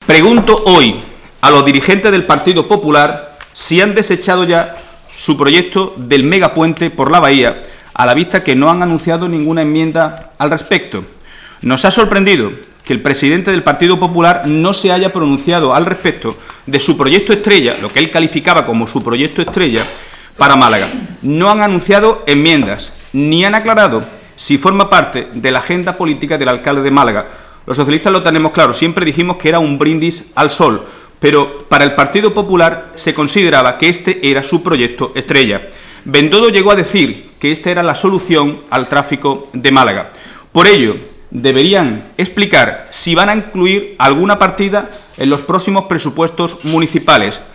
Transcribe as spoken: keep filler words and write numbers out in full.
Pregunto hoy a los dirigentes del Partido Popular si han desechado ya su proyecto del megapuente por la Bahía, a la vista que no han anunciado ninguna enmienda al respecto. Nos ha sorprendido que el presidente del Partido Popular no se haya pronunciado al respecto de su proyecto estrella, lo que él calificaba como su proyecto estrella, para Málaga. No han anunciado enmiendas, ni han aclarado si forma parte de la agenda política del alcalde de Málaga. Los socialistas lo tenemos claro, siempre dijimos que era un brindis al sol, pero para el Partido Popular se consideraba que este era su proyecto estrella. Bendodo llegó a decir que esta era la solución al tráfico de Málaga. Por ello, deberían explicar si van a incluir alguna partida en los próximos presupuestos municipales.